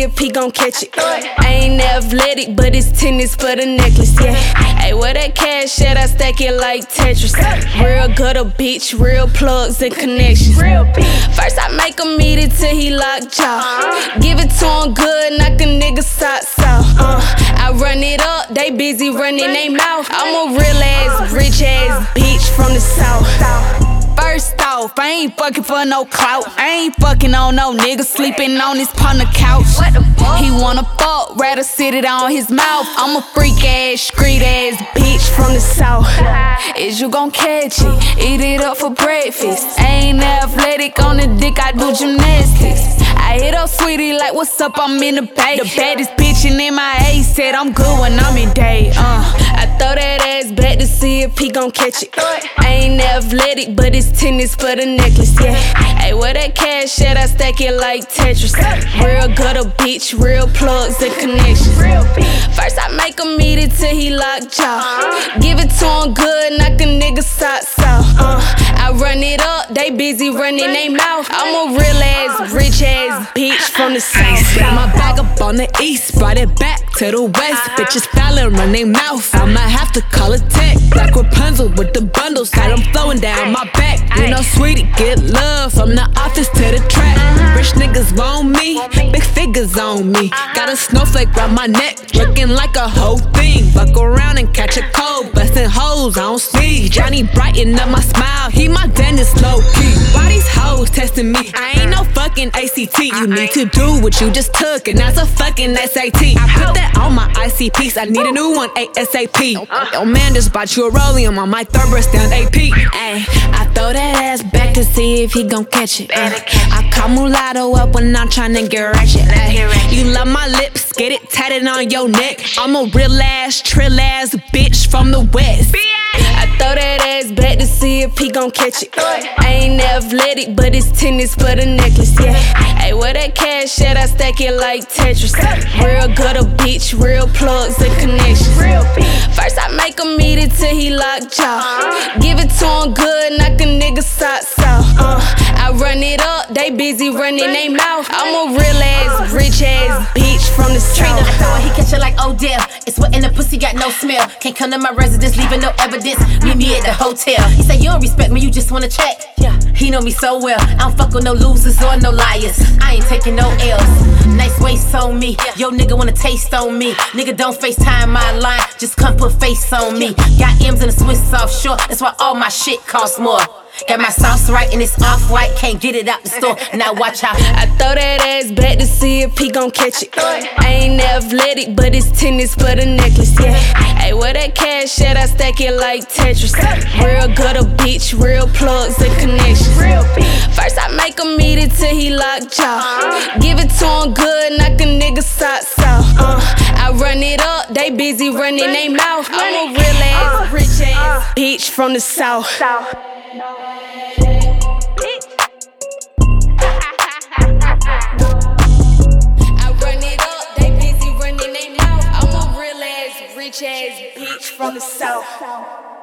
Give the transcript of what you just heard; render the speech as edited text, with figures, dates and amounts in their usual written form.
see if he gon' catch it. I ain't athletic, but it's tennis for the necklace, yeah. Hey, where that cash at? I stack it like Tetris. Real gutter bitch, real plugs and connections. First I make him eat it till he locked jaw. Give it to him good, knock a nigga socks off. I run it up, they busy running they mouth. I'm a real ass, rich ass bitch from the south. First off, I ain't fucking for no clout. I ain't fucking on no nigga sleeping on his partner couch. He wanna fuck, rather sit it on his mouth. I'm a freak ass, street ass bitch from the south. Is you gon' catch it? Eat it up for breakfast. I ain't athletic on the dick, I do gymnastics. I hit up Sweetie like, what's up, I'm in the bay. The baddest bitch in MIA said I'm good when I'm in day. I throw that ass back to see if he gon' catch it. I ain't athletic, but it's tennis for the necklace, yeah. Hey, where that cash at? I stack it like Tetris. Real gutter bitch, real plugs and connections. First I make him eat it till he locked jaw. Give it to him good, knock a nigga socks off. I run it up, they busy running they mouth. I'm a real ass, rich ass bitch from the south. Got my bag up on the east, brought it back to the west. Bitches styling, run they mouth. I might have to call it tech. Black Rapunzel with the bundles, got them flowing down my back. You know, Sweetie, get love from the office to the track. Rich niggas want me, big figures on me. Got a snowflake round my neck, looking like a whole thing. Fuck around and catch a cold, bustin' hoes on sleeve. Johnny brighten up my smile, he my dentist low key. Why these hoes testing me? I ain't no fucking ACT. You need to do what you just took, and that's a fucking SAT. I put that on my ICPs, I need a new one ASAP. Yo man just bought you a rollium on my third breast down AP. Ay, I throw that ass back to see if he gon' catch it. I call mulatto up when I'm tryna get ratchet. You love my lips, get it tatted on your neck. I'm a real ass, trill ass bitch from the west. I throw that ass back to see if he gon' catch it. I ain't athletic, but it's tennis for the necklace, yeah. Hey, where that cash at? I stack it like Tetris. Real gutter bitch, real plugs and connections. First I make him eat it till he locked jaw. Give it to him good, knock a nigga socks off. I run it up, they busy running they mouth. I'm a real ass, rich ass bitch from the south. I throw it, he catch it like Odell. It's wet in the pussy, got no smell. Can't come to my residence, leaving no evidence. Meet me at the hotel. He say you don't respect me, you just wanna check. Yeah, he know me so well. I don't fuck with no losers or no liars. I ain't taking no L's. Nice waist on me. Yo nigga wanna taste on me. Nigga don't FaceTime my line, just come put face on me. Got M's in a Swiss offshore, that's why all my shit costs more. Got my sauce right and it's off-white, can't get it out the store. Now watch out. I throw that ass back to see if he gon' catch it. I ain't athletic, but it's tennis for the necklace, yeah. Hey, where that cash at? I stack it like Tetris. Real gutter bitch, real plugs and connections. First I make him eat it till he locked jaw. Give it to him good, knock a nigga socks off. I run it up, they busy running they mouth. I'm a real ass, rich ass bitch from the south. I run it up, they busy running they mouth. I'm a real ass, rich ass bitch from the south.